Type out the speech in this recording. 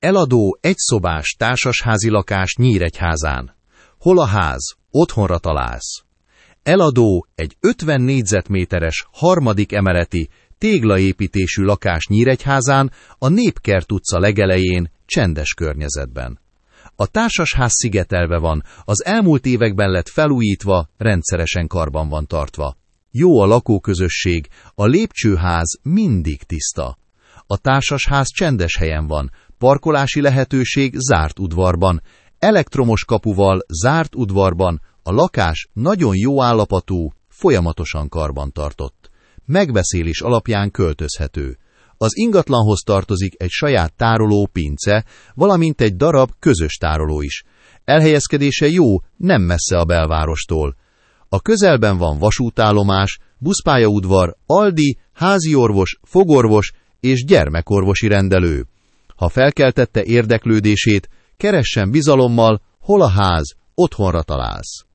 Eladó egyszobás társasházi lakás Nyíregyházán. Hol a ház? Otthonra találsz. Eladó egy 50 négyzetméteres harmadik emeleti téglaépítésű lakás Nyíregyházán, a Népkert utca legelején, csendes környezetben. A társasház szigetelve van, az elmúlt években lett felújítva, rendszeresen karban van tartva. Jó a lakóközösség, a lépcsőház mindig tiszta. A társasház csendes helyen van, parkolási lehetőség zárt udvarban, elektromos kapuval zárt udvarban, a lakás nagyon jó állapotú, folyamatosan karbantartott. Megbeszélés alapján költözhető. Az ingatlanhoz tartozik egy saját tároló, pince, valamint egy darab közös tároló is. Elhelyezkedése jó, nem messze a belvárostól. A közelben van vasútállomás, buszpályaudvar, Aldi, háziorvos, fogorvos és gyermekorvosi rendelő. Ha felkeltette érdeklődését, keressen bizalommal, hol a ház, otthonra találsz.